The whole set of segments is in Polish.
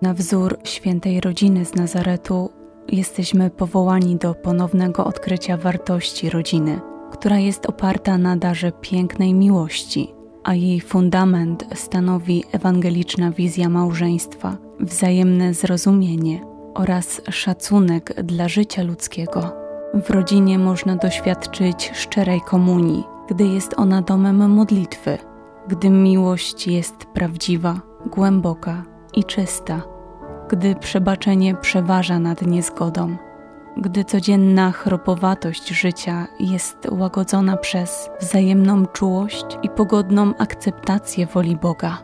Na wzór świętej rodziny z Nazaretu jesteśmy powołani do ponownego odkrycia wartości rodziny, która jest oparta na darze pięknej miłości, a jej fundament stanowi ewangeliczna wizja małżeństwa, wzajemne zrozumienie oraz szacunek dla życia ludzkiego. W rodzinie można doświadczyć szczerej komunii, gdy jest ona domem modlitwy, gdy miłość jest prawdziwa, głęboka i czysta, gdy przebaczenie przeważa nad niezgodą, gdy codzienna chropowatość życia jest łagodzona przez wzajemną czułość i pogodną akceptację woli Boga.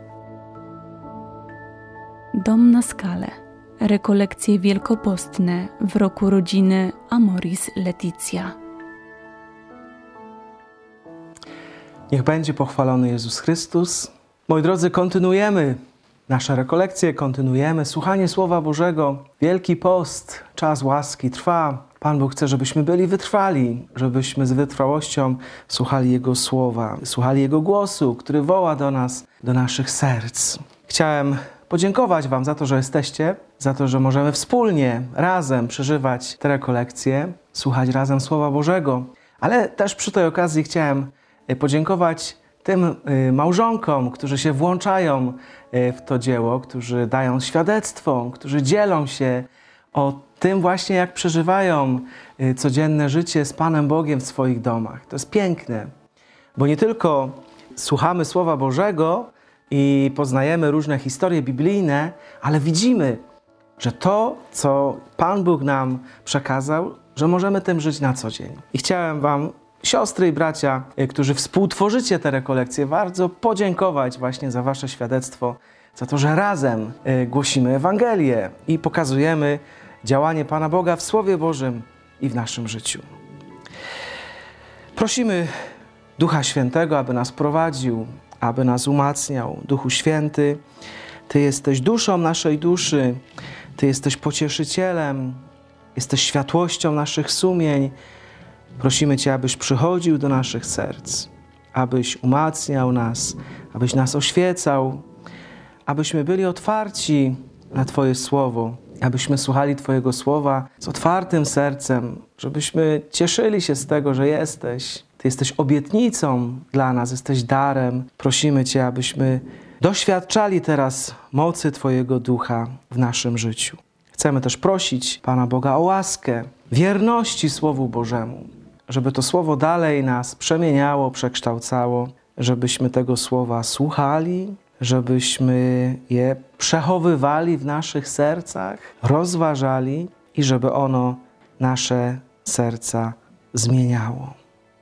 Dom na skalę. Rekolekcje wielkopostne w roku rodziny Amoris Laetitia. Niech będzie pochwalony Jezus Chrystus. Moi drodzy, kontynuujemy nasze rekolekcje, kontynuujemy słuchanie Słowa Bożego. Wielki Post, czas łaski trwa. Pan Bóg chce, żebyśmy byli wytrwali, żebyśmy z wytrwałością słuchali Jego Słowa, słuchali Jego głosu, który woła do nas, do naszych serc. Chciałem podziękować Wam za to, że jesteście, za to, że możemy wspólnie, razem przeżywać te rekolekcje, słuchać razem Słowa Bożego. Ale też przy tej okazji chciałem podziękować tym małżonkom, którzy się włączają w to dzieło, którzy dają świadectwo, którzy dzielą się o tym właśnie, jak przeżywają codzienne życie z Panem Bogiem w swoich domach. To jest piękne, bo nie tylko słuchamy Słowa Bożego i poznajemy różne historie biblijne, ale widzimy, że to, co Pan Bóg nam przekazał, że możemy tym żyć na co dzień. I chciałem Wam, siostry i bracia, którzy współtworzycie te rekolekcje, bardzo podziękować właśnie za Wasze świadectwo, za to, że razem głosimy Ewangelię i pokazujemy działanie Pana Boga w Słowie Bożym i w naszym życiu. Prosimy Ducha Świętego, aby nas prowadził, aby nas umacniał. Duchu Święty, Ty jesteś duszą naszej duszy, Ty jesteś pocieszycielem, jesteś światłością naszych sumień. Prosimy Cię, abyś przychodził do naszych serc, abyś umacniał nas, abyś nas oświecał, abyśmy byli otwarci na Twoje Słowo, abyśmy słuchali Twojego Słowa z otwartym sercem, żebyśmy cieszyli się z tego, że jesteś. Ty jesteś obietnicą dla nas, jesteś darem. Prosimy Cię, abyśmy doświadczali teraz mocy Twojego Ducha w naszym życiu. Chcemy też prosić Pana Boga o łaskę, wierności Słowu Bożemu, żeby to Słowo dalej nas przemieniało, przekształcało, żebyśmy tego Słowa słuchali, żebyśmy je przechowywali w naszych sercach, rozważali i żeby ono nasze serca zmieniało.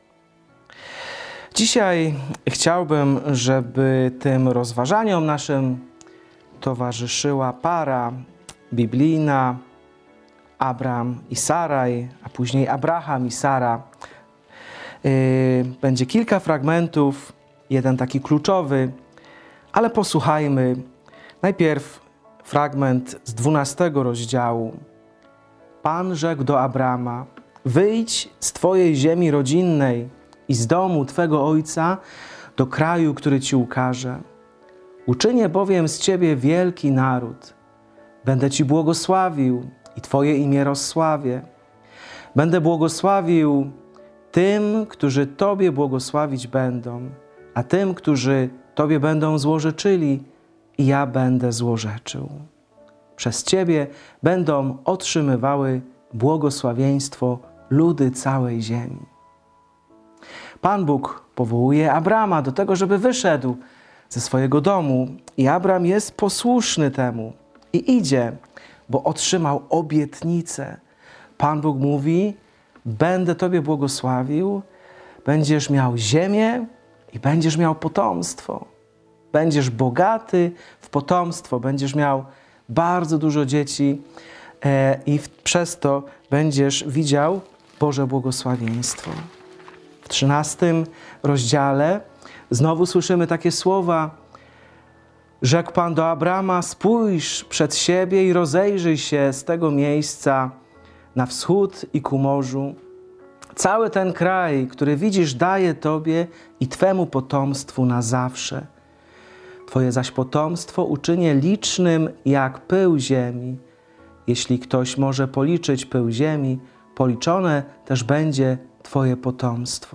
Dzisiaj chciałbym, żeby tym rozważaniom naszym towarzyszyła para biblijna Abram i Saraj, a później Abraham i Sara. Będzie kilka fragmentów, jeden taki kluczowy, ale posłuchajmy najpierw fragment z 12 rozdziału. Pan rzekł do Abrama: wyjdź z Twojej ziemi rodzinnej i z domu Twego ojca do kraju, który Ci ukażę. Uczynię bowiem z Ciebie wielki naród. Będę Ci błogosławił i Twoje imię rozsławię. Będę błogosławił tym, którzy Tobie błogosławić będą, a tym, którzy Tobie będą złorzeczyli, i ja będę złorzeczył. Przez Ciebie będą otrzymywały błogosławieństwo ludy całej ziemi. Pan Bóg powołuje Abrama do tego, żeby wyszedł ze swojego domu i Abram jest posłuszny temu i idzie, bo otrzymał obietnicę. Pan Bóg mówi: będę Tobie błogosławił, będziesz miał ziemię i będziesz miał potomstwo. Będziesz bogaty w potomstwo, będziesz miał bardzo dużo dzieci i przez to będziesz widział Boże błogosławieństwo. W 13 rozdziale znowu słyszymy takie słowa: rzekł Pan do Abrama: spójrz przed siebie i rozejrzyj się z tego miejsca na wschód i ku morzu. Cały ten kraj, który widzisz, daję Tobie i Twemu potomstwu na zawsze. Twoje zaś potomstwo uczynię licznym jak pył ziemi. Jeśli ktoś może policzyć pył ziemi, policzone też będzie Twoje potomstwo.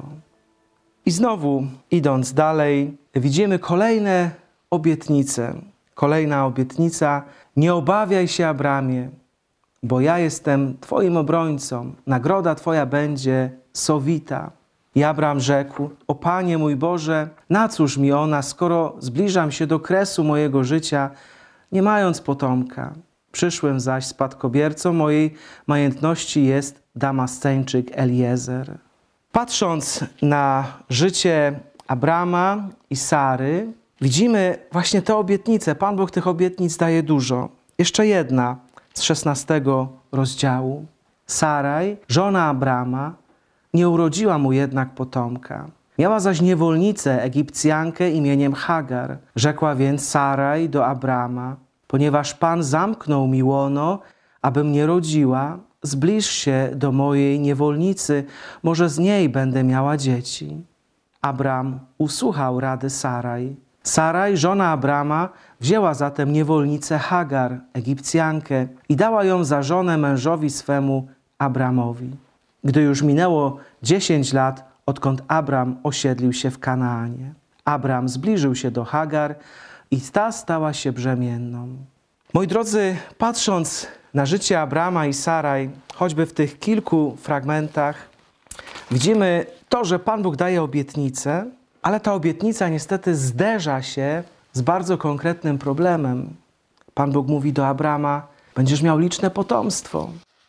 I znowu, idąc dalej, widzimy kolejne obietnice. Kolejna obietnica: nie obawiaj się, Abramie, bo ja jestem Twoim obrońcą. Nagroda Twoja będzie sowita. I Abram rzekł: o Panie mój Boże, na cóż mi ona, skoro zbliżam się do kresu mojego życia, nie mając potomka? Przyszłym zaś spadkobiercą mojej majętności jest Damasceńczyk Eliezer. Patrząc na życie Abrama i Sary, widzimy właśnie te obietnice. Pan Bóg tych obietnic daje dużo. Jeszcze jedna z 16 rozdziału. Saraj, żona Abrama, nie urodziła mu jednak potomka. Miała zaś niewolnicę Egipcjankę imieniem Hagar. Rzekła więc Saraj do Abrama: ponieważ Pan zamknął mi łono, abym nie rodziła, zbliż się do mojej niewolnicy, może z niej będę miała dzieci. Abram usłuchał rady Saraj. Saraj, żona Abrama, wzięła zatem niewolnicę Hagar, Egipcjankę, i dała ją za żonę mężowi swemu Abramowi. Gdy już minęło 10 lat, odkąd Abram osiedlił się w Kanaanie. Abram zbliżył się do Hagar i ta stała się brzemienną. Moi drodzy, patrząc na życie Abrama i Saraj, choćby w tych kilku fragmentach, widzimy to, że Pan Bóg daje obietnicę, ale ta obietnica niestety zderza się z bardzo konkretnym problemem. Pan Bóg mówi do Abrama: będziesz miał liczne potomstwo.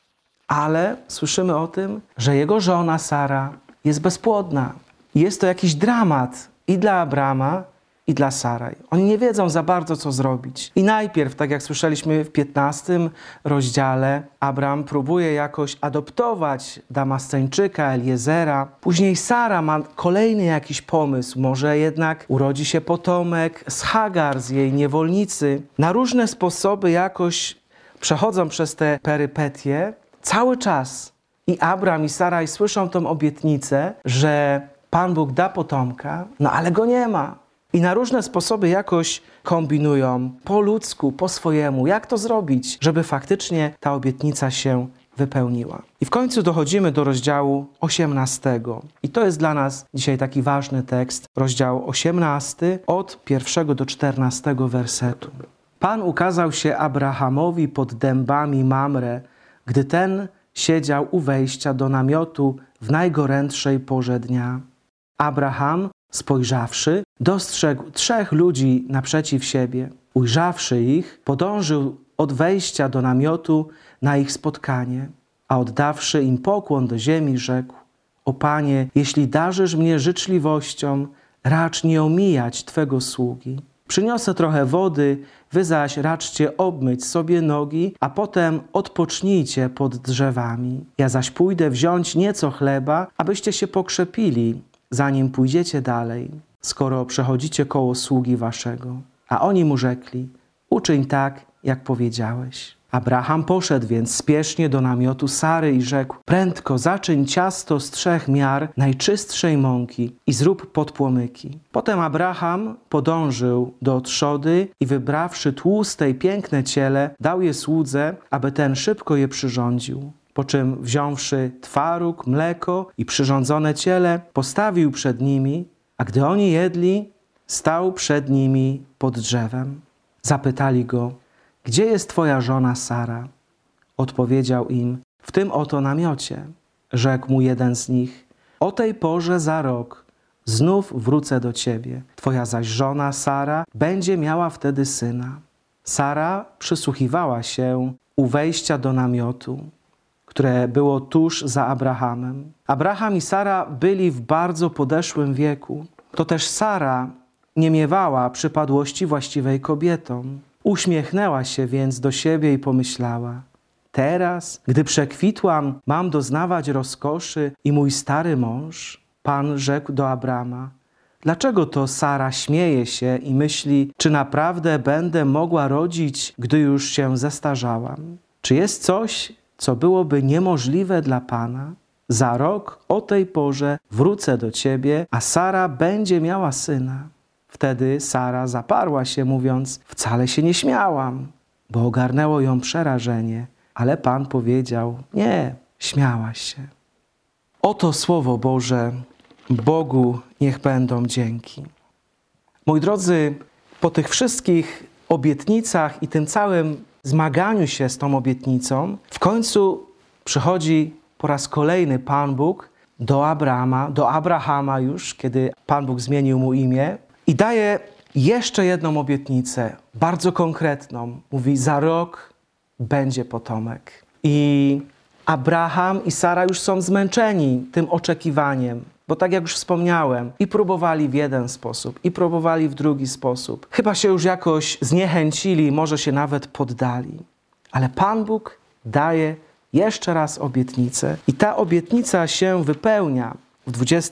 Ale słyszymy o tym, że jego żona Sara jest bezpłodna. Jest to jakiś dramat i dla Abrama, i dla Saraj. Oni nie wiedzą za bardzo, co zrobić. I najpierw, tak jak słyszeliśmy w 15 rozdziale, Abram próbuje jakoś adoptować Damasceńczyka, Eliezera. Później Sara ma kolejny jakiś pomysł. Może jednak urodzi się potomek z Hagar, z jej niewolnicy. Na różne sposoby jakoś przechodzą przez te perypetie cały czas. I Abram i Saraj słyszą tą obietnicę, że Pan Bóg da potomka, no ale go nie ma. I na różne sposoby jakoś kombinują, po ludzku, po swojemu, jak to zrobić, żeby faktycznie ta obietnica się wypełniła. I w końcu dochodzimy do rozdziału 18. I to jest dla nas dzisiaj taki ważny tekst, rozdział 18, od 1 do 14 wersetu. Pan ukazał się Abrahamowi pod dębami Mamre, gdy ten siedział u wejścia do namiotu w najgorętszej porze dnia. Abraham, spojrzawszy, dostrzegł 3 ludzi naprzeciw siebie. Ujrzawszy ich, podążył od wejścia do namiotu na ich spotkanie, a oddawszy im pokłon do ziemi, rzekł: o Panie, jeśli darzysz mnie życzliwością, racz nie omijać Twego sługi. Przyniosę trochę wody, wy zaś raczcie obmyć sobie nogi, a potem odpocznijcie pod drzewami. Ja zaś pójdę wziąć nieco chleba, abyście się pokrzepili, zanim pójdziecie dalej, skoro przechodzicie koło sługi waszego. A oni mu rzekli: uczyń tak, jak powiedziałeś. Abraham poszedł więc spiesznie do namiotu Sary i rzekł: prędko zaczyń ciasto z 3 miar najczystszej mąki i zrób podpłomyki. Potem Abraham podążył do trzody i wybrawszy tłuste i piękne ciele, dał je słudze, aby ten szybko je przyrządził. Po czym wziąwszy twaróg, mleko i przyrządzone ciele, postawił przed nimi, a gdy oni jedli, stał przed nimi pod drzewem. Zapytali go: gdzie jest twoja żona Sara? Odpowiedział im: w tym oto namiocie. Rzekł mu jeden z nich: o tej porze za rok znów wrócę do ciebie. Twoja zaś żona Sara będzie miała wtedy syna. Sara przysłuchiwała się u wejścia do namiotu, które było tuż za Abrahamem. Abraham i Sara byli w bardzo podeszłym wieku. To też Sara nie miewała przypadłości właściwej kobietom. Uśmiechnęła się więc do siebie i pomyślała: teraz, gdy przekwitłam, mam doznawać rozkoszy i mój stary mąż? Pan rzekł do Abrama: dlaczego to Sara śmieje się i myśli, czy naprawdę będę mogła rodzić, gdy już się zestarzałam? Czy jest coś, co byłoby niemożliwe dla Pana? Za rok o tej porze wrócę do ciebie, a Sara będzie miała syna. Wtedy Sara zaparła się, mówiąc: wcale się nie śmiałam, bo ogarnęło ją przerażenie. Ale Pan powiedział: nie, śmiałaś się. Oto Słowo Boże, Bogu niech będą dzięki. Moi drodzy, po tych wszystkich obietnicach i tym całym zmaganiu się z tą obietnicą, w końcu przychodzi po raz kolejny Pan Bóg do Abrahama już, kiedy Pan Bóg zmienił mu imię i daje jeszcze jedną obietnicę, bardzo konkretną. Mówi: za rok będzie potomek. I Abraham i Sara już są zmęczeni tym oczekiwaniem, bo tak jak już wspomniałem, i próbowali w jeden sposób, i próbowali w drugi sposób. Chyba się już jakoś zniechęcili, może się nawet poddali. Ale Pan Bóg daje jeszcze raz obietnicę i ta obietnica się wypełnia. W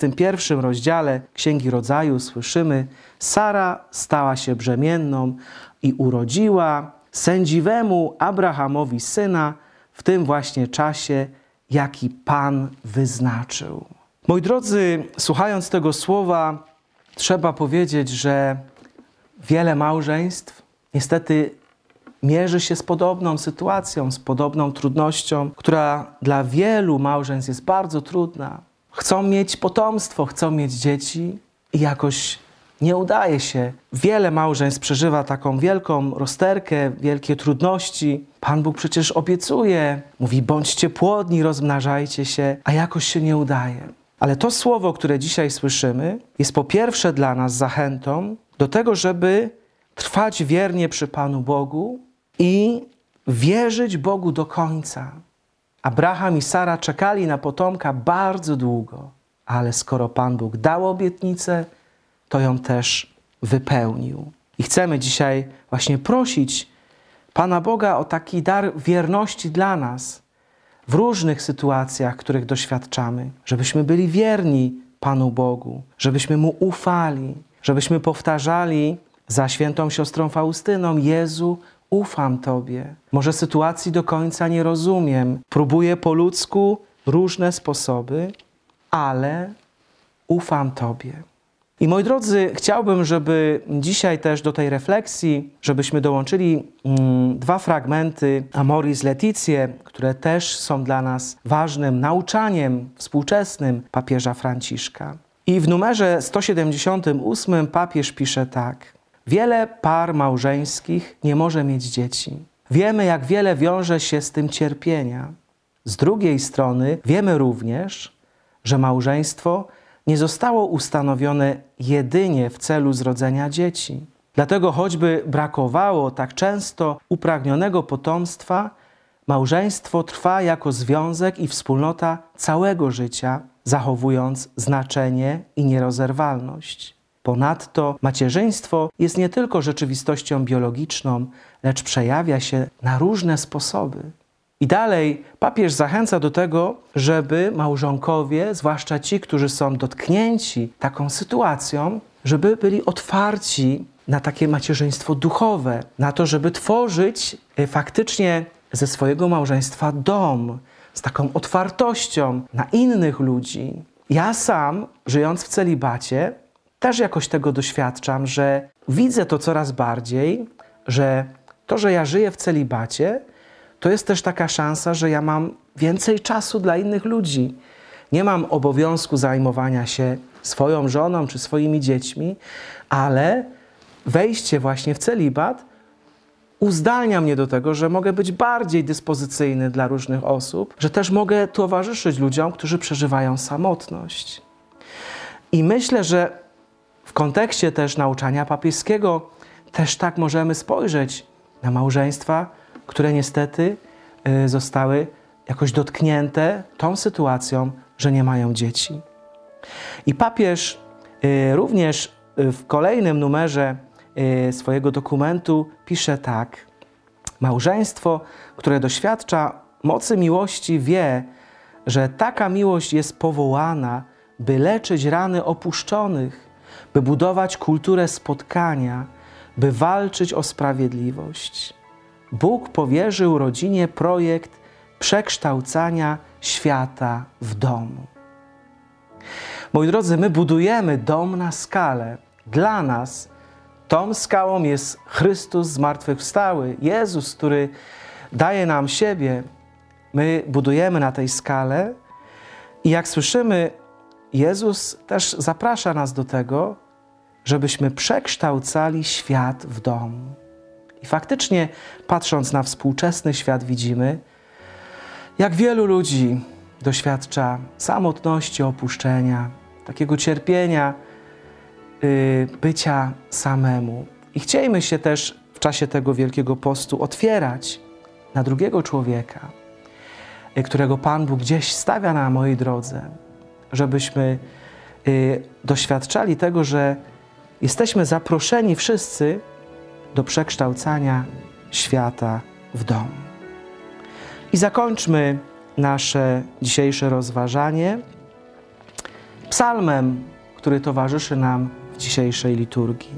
21 rozdziale Księgi Rodzaju słyszymy: Sara stała się brzemienną i urodziła sędziwemu Abrahamowi syna w tym właśnie czasie, jaki Pan wyznaczył. Moi drodzy, słuchając tego słowa, trzeba powiedzieć, że wiele małżeństw niestety mierzy się z podobną sytuacją, z podobną trudnością, która dla wielu małżeństw jest bardzo trudna. Chcą mieć potomstwo, chcą mieć dzieci i jakoś nie udaje się. Wiele małżeństw przeżywa taką wielką rozterkę, wielkie trudności. Pan Bóg przecież obiecuje, mówi: bądźcie płodni, rozmnażajcie się, a jakoś się nie udaje. Ale to słowo, które dzisiaj słyszymy, jest po pierwsze dla nas zachętą do tego, żeby trwać wiernie przy Panu Bogu i wierzyć Bogu do końca. Abraham i Sara czekali na potomka bardzo długo, ale skoro Pan Bóg dał obietnicę, to ją też wypełnił. I chcemy dzisiaj właśnie prosić Pana Boga o taki dar wierności dla nas w różnych sytuacjach, których doświadczamy, żebyśmy byli wierni Panu Bogu, żebyśmy Mu ufali, żebyśmy powtarzali za świętą siostrą Faustyną: Jezu, ufam Tobie. Może sytuacji do końca nie rozumiem, próbuję po ludzku różne sposoby, ale ufam Tobie. I moi drodzy, chciałbym, żeby dzisiaj też do tej refleksji, żebyśmy dołączyli dwa fragmenty Amoris Laetitia, które też są dla nas ważnym nauczaniem współczesnym papieża Franciszka. I w numerze 178 papież pisze tak: wiele par małżeńskich nie może mieć dzieci. Wiemy, jak wiele wiąże się z tym cierpienia. Z drugiej strony wiemy również, że małżeństwo nie zostało ustanowione jedynie w celu zrodzenia dzieci. Dlatego choćby brakowało tak często upragnionego potomstwa, małżeństwo trwa jako związek i wspólnota całego życia, zachowując znaczenie i nierozerwalność. Ponadto macierzyństwo jest nie tylko rzeczywistością biologiczną, lecz przejawia się na różne sposoby. I dalej papież zachęca do tego, żeby małżonkowie, zwłaszcza ci, którzy są dotknięci taką sytuacją, żeby byli otwarci na takie macierzyństwo duchowe, na to, żeby tworzyć faktycznie ze swojego małżeństwa dom, z taką otwartością na innych ludzi. Ja sam, żyjąc w celibacie, też jakoś tego doświadczam, że widzę to coraz bardziej, że to, że ja żyję w celibacie, to jest też taka szansa, że ja mam więcej czasu dla innych ludzi. Nie mam obowiązku zajmowania się swoją żoną czy swoimi dziećmi, ale wejście właśnie w celibat uzdalnia mnie do tego, że mogę być bardziej dyspozycyjny dla różnych osób, że też mogę towarzyszyć ludziom, którzy przeżywają samotność. I myślę, że w kontekście też nauczania papieskiego też tak możemy spojrzeć na małżeństwa, które niestety zostały jakoś dotknięte tą sytuacją, że nie mają dzieci. I papież również w kolejnym numerze swojego dokumentu pisze tak: małżeństwo, które doświadcza mocy miłości, wie, że taka miłość jest powołana, by leczyć rany opuszczonych, by budować kulturę spotkania, by walczyć o sprawiedliwość. Bóg powierzył rodzinie projekt przekształcania świata w domu. Moi drodzy, my budujemy dom na skalę dla nas, Tą skałą jest Chrystus zmartwychwstały, Jezus, który daje nam siebie. My budujemy na tej skale i jak słyszymy, Jezus też zaprasza nas do tego, żebyśmy przekształcali świat w dom. I faktycznie, patrząc na współczesny świat, widzimy, jak wielu ludzi doświadcza samotności, opuszczenia, takiego cierpienia, bycia samemu. I chciejmy się też w czasie tego Wielkiego Postu otwierać na drugiego człowieka, którego Pan Bóg gdzieś stawia na mojej drodze, żebyśmy doświadczali tego, że jesteśmy zaproszeni wszyscy do przekształcania świata w dom. I zakończmy nasze dzisiejsze rozważanie psalmem, który towarzyszy nam w dzisiejszej liturgii.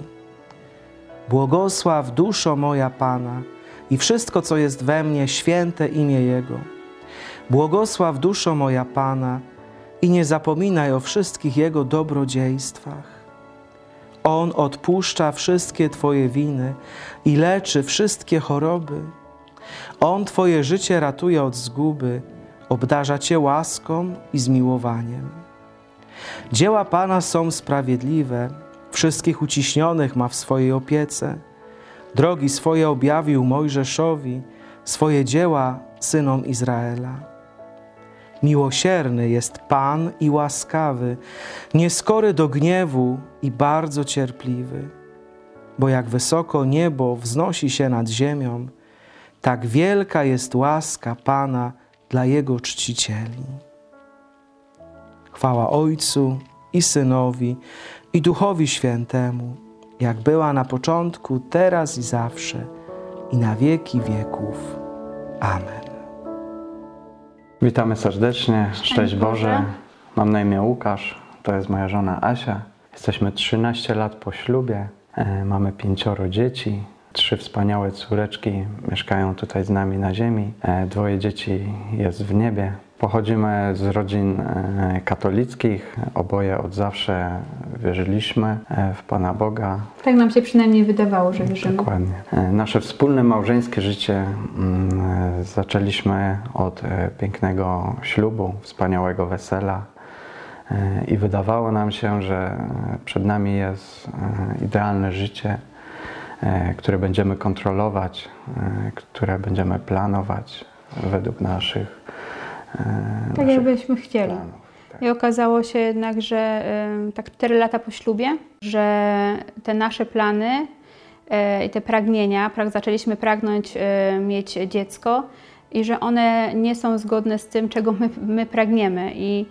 Błogosław duszo moja Pana i wszystko, co jest we mnie, święte imię Jego. Błogosław duszo moja Pana i nie zapominaj o wszystkich Jego dobrodziejstwach. On odpuszcza wszystkie Twoje winy i leczy wszystkie choroby. On Twoje życie ratuje od zguby, obdarza Cię łaską i zmiłowaniem. Dzieła Pana są sprawiedliwe, wszystkich uciśnionych ma w swojej opiece. Drogi swoje objawił Mojżeszowi, swoje dzieła synom Izraela. Miłosierny jest Pan i łaskawy, nieskory do gniewu i bardzo cierpliwy. Bo jak wysoko niebo wznosi się nad ziemią, tak wielka jest łaska Pana dla Jego czcicieli. Chwała Ojcu i Synowi, i Duchowi Świętemu, jak była na początku, teraz i zawsze, i na wieki wieków. Amen. Witamy serdecznie, szczęść Boże. Mam na imię Łukasz, to jest moja żona Asia. Jesteśmy 13 lat po ślubie, mamy 5 dzieci, 3 wspaniałe córeczki mieszkają tutaj z nami na ziemi, 2 dzieci jest w niebie. Pochodzimy z rodzin katolickich, oboje od zawsze wierzyliśmy w Pana Boga. Tak nam się przynajmniej wydawało, że wierzymy. Dokładnie. Nasze wspólne małżeńskie życie zaczęliśmy od pięknego ślubu, wspaniałego wesela i wydawało nam się, że przed nami jest idealne życie, które będziemy kontrolować, które będziemy planować według naszych tak jakbyśmy chcieli. planów. Tak. I okazało się jednak, że tak 4 lata po ślubie, że te nasze plany i te pragnienia, zaczęliśmy pragnąć mieć dziecko i że one nie są zgodne z tym, czego my pragniemy. I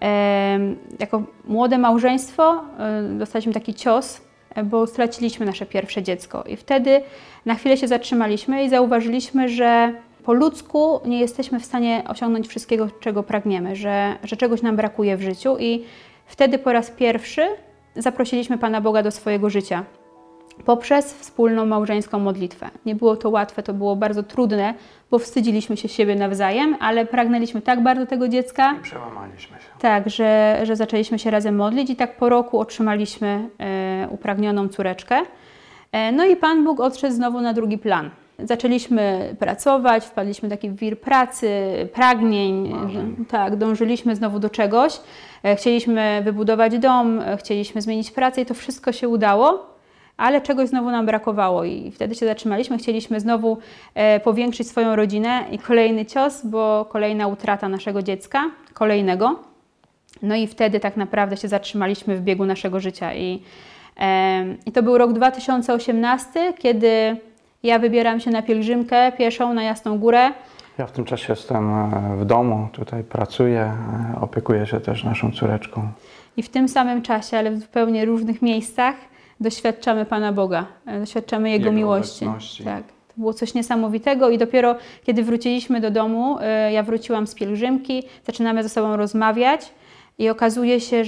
jako młode małżeństwo dostaliśmy taki cios, bo straciliśmy nasze pierwsze dziecko. I wtedy na chwilę się zatrzymaliśmy i zauważyliśmy, że po ludzku nie jesteśmy w stanie osiągnąć wszystkiego, czego pragniemy, że czegoś nam brakuje w życiu i wtedy po raz pierwszy zaprosiliśmy Pana Boga do swojego życia poprzez wspólną małżeńską modlitwę. Nie było to łatwe, to było bardzo trudne, bo wstydziliśmy się siebie nawzajem, ale pragnęliśmy tak bardzo tego dziecka. I przełamaliśmy się. Tak, że zaczęliśmy się razem modlić i tak po roku otrzymaliśmy upragnioną córeczkę. No i Pan Bóg odszedł znowu na drugi plan. Zaczęliśmy pracować, wpadliśmy w taki wir pracy, pragnień, tak, dążyliśmy znowu do czegoś. Chcieliśmy wybudować dom, chcieliśmy zmienić pracę i to wszystko się udało, ale czegoś znowu nam brakowało i wtedy się zatrzymaliśmy. Chcieliśmy znowu powiększyć swoją rodzinę i kolejny cios, bo kolejna utrata naszego dziecka, kolejnego. No i wtedy tak naprawdę się zatrzymaliśmy w biegu naszego życia i to był rok 2018, kiedy ja wybieram się na pielgrzymkę pieszą na Jasną Górę. Ja w tym czasie jestem w domu, tutaj pracuję, opiekuję się też naszą córeczką. I w tym samym czasie, ale w zupełnie różnych miejscach doświadczamy Pana Boga, doświadczamy Jego miłości. Obecności. Tak, to było coś niesamowitego i dopiero kiedy wróciliśmy do domu, ja wróciłam z pielgrzymki, zaczynamy ze sobą rozmawiać i okazuje się,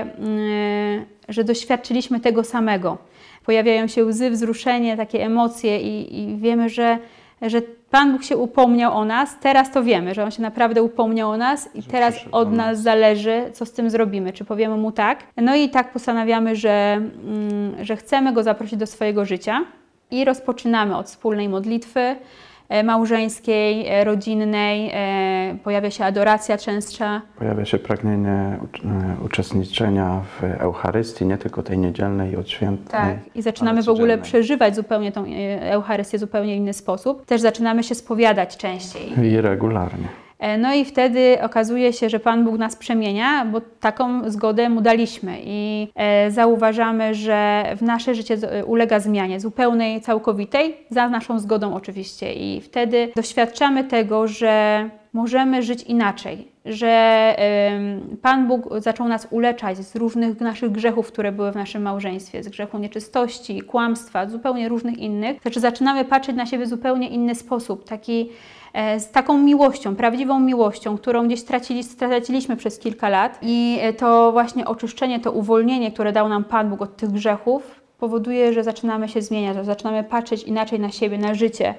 że doświadczyliśmy tego samego. Pojawiają się łzy, wzruszenie, takie emocje i wiemy, że Pan Bóg się upomniał o nas, teraz to wiemy, że On się naprawdę upomniał o nas i teraz od nas zależy, co z tym zrobimy, czy powiemy Mu tak. No i tak postanawiamy, że chcemy Go zaprosić do swojego życia i rozpoczynamy od wspólnej modlitwy małżeńskiej, rodzinnej, pojawia się adoracja częstsza. Pojawia się pragnienie uczestniczenia w Eucharystii, nie tylko tej niedzielnej, odświętnej. Tak, i zaczynamy w ogóle przeżywać zupełnie tą Eucharystię w zupełnie inny sposób. Też zaczynamy się spowiadać częściej. I regularnie. No i wtedy okazuje się, że Pan Bóg nas przemienia, bo taką zgodę Mu daliśmy i zauważamy, że w nasze życie ulega zmianie zupełnej, całkowitej, za naszą zgodą oczywiście. I wtedy doświadczamy tego, że możemy żyć inaczej, że Pan Bóg zaczął nas uleczać z różnych naszych grzechów, które były w naszym małżeństwie, z grzechu nieczystości, kłamstwa, zupełnie różnych innych. Znaczy zaczynamy patrzeć na siebie w zupełnie inny sposób, z taką miłością, prawdziwą miłością, którą gdzieś straciliśmy przez kilka lat. I to właśnie oczyszczenie, to uwolnienie, które dał nam Pan Bóg od tych grzechów, powoduje, że zaczynamy się zmieniać, że zaczynamy patrzeć inaczej na siebie, na życie.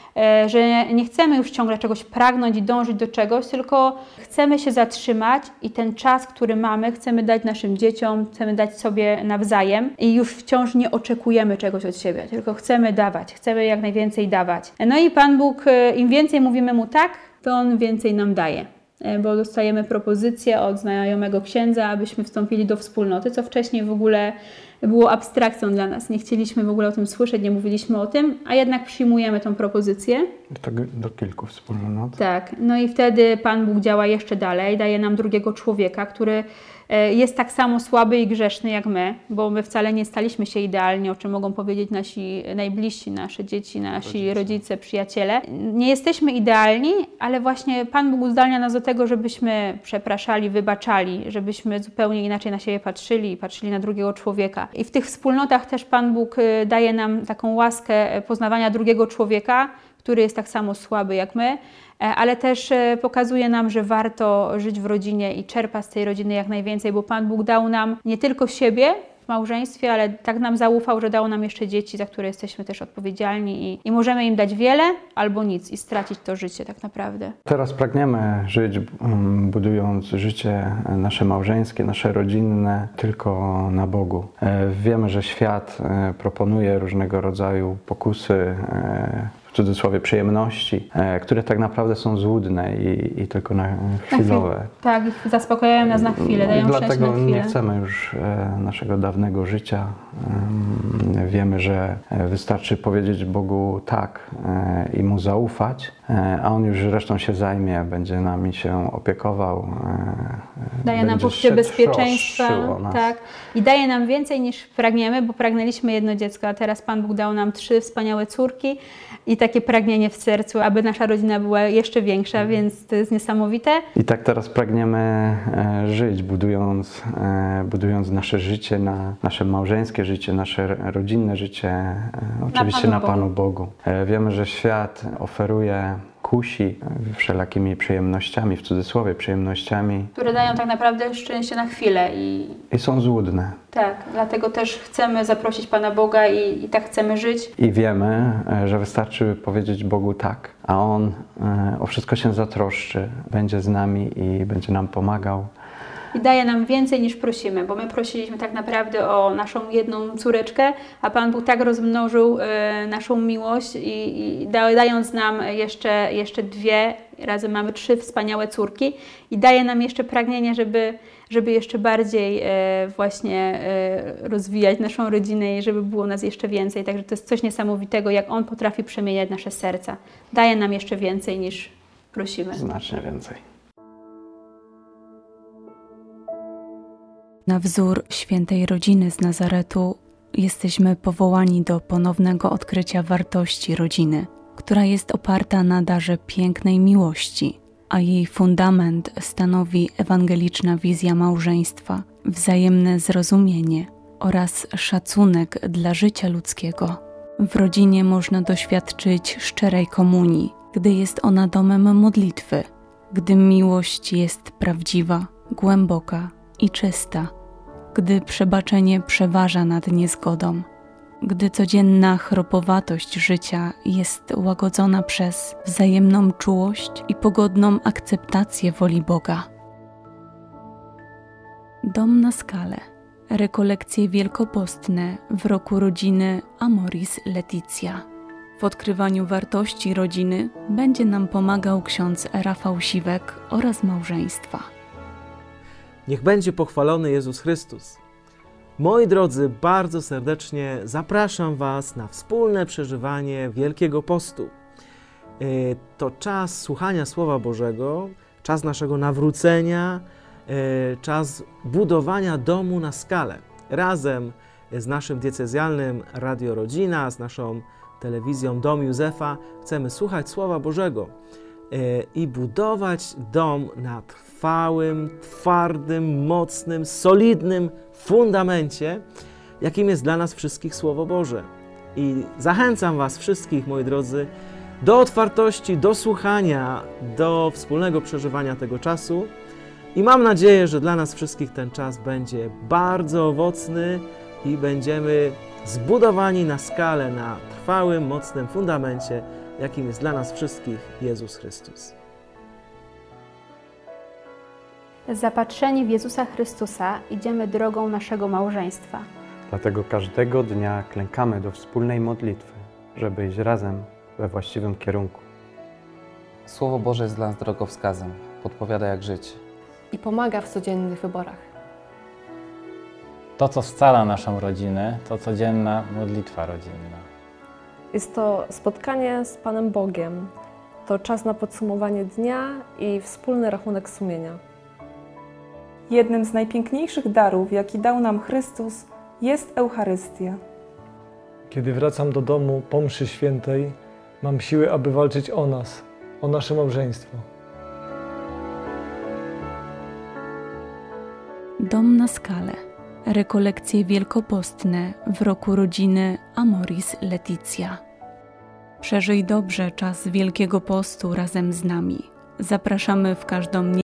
Że nie chcemy już ciągle czegoś pragnąć i dążyć do czegoś, tylko chcemy się zatrzymać i ten czas, który mamy, chcemy dać naszym dzieciom, chcemy dać sobie nawzajem i już wciąż nie oczekujemy czegoś od siebie, tylko chcemy dawać, chcemy jak najwięcej dawać. No i Pan Bóg, im więcej mówimy Mu tak, to On więcej nam daje, bo dostajemy propozycję od znajomego księdza, abyśmy wstąpili do wspólnoty, co wcześniej w ogóle było abstrakcją dla nas. Nie chcieliśmy w ogóle o tym słyszeć, nie mówiliśmy o tym, a jednak przyjmujemy tą propozycję. Do kilku wspólnot. Tak. No i wtedy Pan Bóg działa jeszcze dalej, daje nam drugiego człowieka, który jest tak samo słaby i grzeszny jak my, bo my wcale nie staliśmy się idealnie, o czym mogą powiedzieć nasi najbliżsi, nasze dzieci, nasi rodzice, przyjaciele. Nie jesteśmy idealni, ale właśnie Pan Bóg uzdalnia nas do tego, żebyśmy przepraszali, wybaczali, żebyśmy zupełnie inaczej na siebie patrzyli na drugiego człowieka. I w tych wspólnotach też Pan Bóg daje nam taką łaskę poznawania drugiego człowieka, który jest tak samo słaby jak my, ale też pokazuje nam, że warto żyć w rodzinie i czerpać z tej rodziny jak najwięcej, bo Pan Bóg dał nam nie tylko siebie w małżeństwie, ale tak nam zaufał, że dał nam jeszcze dzieci, za które jesteśmy też odpowiedzialni i możemy im dać wiele albo nic i stracić to życie tak naprawdę. Teraz pragniemy żyć, budując życie nasze małżeńskie, nasze rodzinne tylko na Bogu. Wiemy, że świat proponuje różnego rodzaju pokusy, w cudzysłowie przyjemności, które tak naprawdę są złudne i tylko chwilowe. Tak, zaspokajają nas na chwilę, dają szczęście na chwilę. Dlatego nie chcemy już naszego dawnego życia. Wiemy, że wystarczy powiedzieć Bogu tak i Mu zaufać, a On już resztą się zajmie, będzie nami się opiekował. Daje nam poczucie bezpieczeństwa, tak. I daje nam więcej niż pragniemy, bo pragnęliśmy jedno dziecko, a teraz Pan Bóg dał nam 3 wspaniałe córki i takie pragnienie w sercu, aby nasza rodzina była jeszcze większa, więc to jest niesamowite. I tak teraz pragniemy żyć, budując nasze życie, nasze małżeńskie życie, nasze rodzinne życie, oczywiście na Panu Bogu. Wiemy, że świat oferuje, kusi wszelakimi przyjemnościami, w cudzysłowie przyjemnościami, które dają tak naprawdę szczęście na chwilę i są złudne. Tak, dlatego też chcemy zaprosić Pana Boga i tak chcemy żyć. I wiemy, że wystarczy powiedzieć Bogu tak, a On o wszystko się zatroszczy, będzie z nami i będzie nam pomagał. I daje nam więcej niż prosimy, bo my prosiliśmy tak naprawdę o naszą jedną córeczkę, a Pan Bóg tak rozmnożył naszą miłość i dając nam jeszcze 2, razem mamy 3 wspaniałe córki i daje nam jeszcze pragnienie, żeby jeszcze bardziej właśnie rozwijać naszą rodzinę i żeby było nas jeszcze więcej. Także to jest coś niesamowitego, jak On potrafi przemieniać nasze serca. Daje nam jeszcze więcej niż prosimy. Znacznie więcej. Na wzór świętej rodziny z Nazaretu jesteśmy powołani do ponownego odkrycia wartości rodziny, która jest oparta na darze pięknej miłości, a jej fundament stanowi ewangeliczna wizja małżeństwa, wzajemne zrozumienie oraz szacunek dla życia ludzkiego. W rodzinie można doświadczyć szczerej komunii, gdy jest ona domem modlitwy, gdy miłość jest prawdziwa, głęboka i czysta, gdy przebaczenie przeważa nad niezgodą, gdy codzienna chropowatość życia jest łagodzona przez wzajemną czułość i pogodną akceptację woli Boga. Dom na Skale. Rekolekcje wielkopostne w roku rodziny Amoris Laetitia. W odkrywaniu wartości rodziny będzie nam pomagał ksiądz Rafał Siwek oraz małżeństwa. Niech będzie pochwalony Jezus Chrystus. Moi drodzy, bardzo serdecznie zapraszam Was na wspólne przeżywanie Wielkiego Postu. To czas słuchania Słowa Bożego, czas naszego nawrócenia, czas budowania domu na skale. Razem z naszym diecezjalnym Radio Rodzina, z naszą telewizją Dom Józefa chcemy słuchać Słowa Bożego i budować dom na trwałym, twardym, mocnym, solidnym fundamencie, jakim jest dla nas wszystkich Słowo Boże. I zachęcam Was wszystkich, moi drodzy, do otwartości, do słuchania, do wspólnego przeżywania tego czasu. I mam nadzieję, że dla nas wszystkich ten czas będzie bardzo owocny i będziemy zbudowani na skale, na trwałym, mocnym fundamencie, jakim jest dla nas wszystkich Jezus Chrystus. Zapatrzeni w Jezusa Chrystusa idziemy drogą naszego małżeństwa. Dlatego każdego dnia klękamy do wspólnej modlitwy, żeby iść razem we właściwym kierunku. Słowo Boże jest dla nas drogowskazem, podpowiada jak żyć. I pomaga w codziennych wyborach. To, co scala naszą rodzinę, to codzienna modlitwa rodzinna. Jest to spotkanie z Panem Bogiem. To czas na podsumowanie dnia i wspólny rachunek sumienia. Jednym z najpiękniejszych darów, jaki dał nam Chrystus, jest Eucharystia. Kiedy wracam do domu po mszy świętej, mam siłę, aby walczyć o nas, o nasze małżeństwo. Dom na Skale. Rekolekcje wielkopostne w roku rodziny Amoris Laetitia. Przeżyj dobrze czas Wielkiego Postu razem z nami. Zapraszamy w każdą